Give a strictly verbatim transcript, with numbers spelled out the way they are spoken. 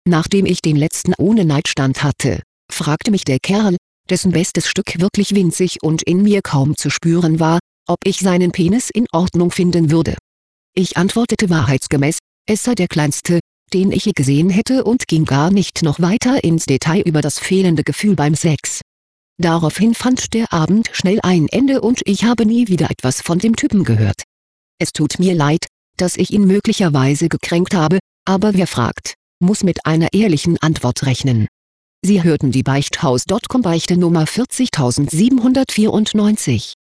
Nachdem ich den letzten Ohne-Neidstand hatte, fragte mich der Kerl, dessen bestes Stück wirklich winzig und in mir kaum zu spüren war, ob ich seinen Penis in Ordnung finden würde. Ich antwortete wahrheitsgemäß, es sei der kleinste, den ich je gesehen hätte, und ging gar nicht noch weiter ins Detail über das fehlende Gefühl beim Sex. Daraufhin fand der Abend schnell ein Ende und ich habe nie wieder etwas von dem Typen gehört. Es tut mir leid, dass ich ihn möglicherweise gekränkt habe, aber wer fragt, muss mit einer ehrlichen Antwort rechnen. Sie hörten die Beichthaus Punkt com Beichte Nummer vierzig siebenhundertvierundneunzig.